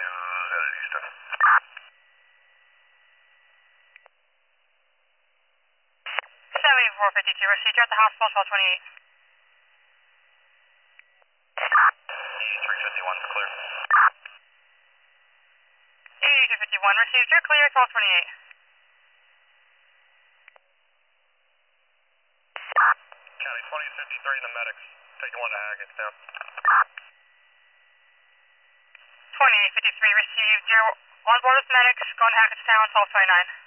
7452, received at the hospital, 1228. 351, clear. 8251, received, you're clear, 1228. County 2053 in the medics, taking one to Hackettstown. 2853, received, you're on board with medics, going to Hackettstown, 1229.